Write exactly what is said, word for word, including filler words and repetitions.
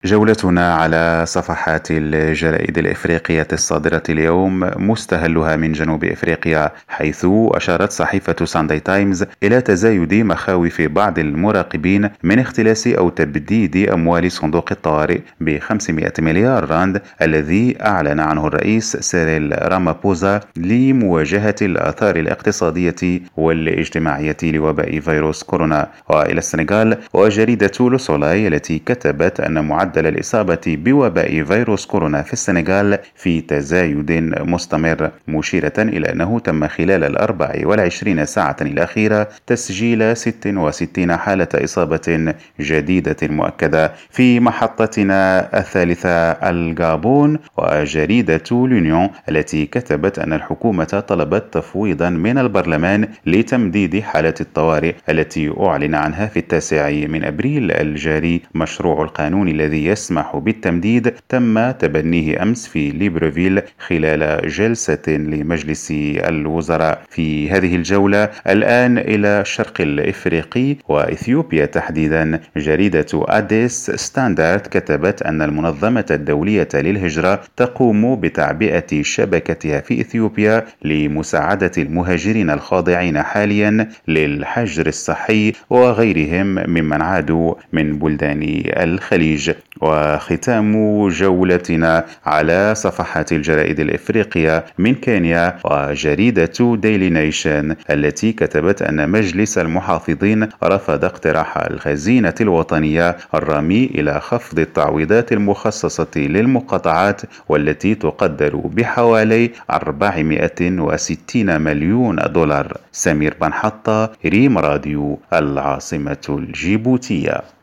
جولتنا على صفحات الجرائد الإفريقية الصادرة اليوم مستهلها من جنوب إفريقيا، حيث أشارت صحيفة سانداي تايمز إلى تزايد مخاوف بعض المراقبين من اختلاس أو تبديد أموال صندوق الطوارئ ب خمسمائة مليار راند الذي أعلن عنه الرئيس سيريل رامابوزا لمواجهة الآثار الاقتصادية والاجتماعية لوباء فيروس كورونا. وإلى السنغال، وجريدة لو سولاي التي كتبت أن معدل الإصابة بوباء فيروس كورونا في السنغال في تزايد مستمر، مشيرة إلى أنه تم خلال الأربع والعشرين ساعة الأخيرة تسجيل ست وستين حالة إصابة جديدة مؤكدة. في محطتنا الثالثة الغابون، وجريدة لونيون التي كتبت أن الحكومة طلبت تفويضا من البرلمان لتمديد حالة الطوارئ التي أعلن عنها في التاسع من أبريل الجاري. مشروع القانون الذي يسمح بالتمديد تم تبنيه أمس في ليبرفيل خلال جلسة لمجلس الوزراء. في هذه الجولة الآن إلى الشرق الإفريقي وإثيوبيا تحديدا، جريدة أديس ستاندرد كتبت أن المنظمة الدولية للهجرة تقوم بتعبئة شبكتها في إثيوبيا لمساعدة المهاجرين الخاضعين حاليا للحجر الصحي وغيرهم ممن عادوا من بلدان الخليج. وختام جولتنا على صفحات الجرائد الإفريقية من كينيا، وجريدة ديلي نيشن التي كتبت أن مجلس المحافظين رفض اقتراح الخزينة الوطنية الرامي إلى خفض التعويضات المخصصة للمقاطعات والتي تقدر بحوالي أربعمائة وستين مليون دولار. سمير بن حطة، ريم راديو، العاصمة الجيبوتية.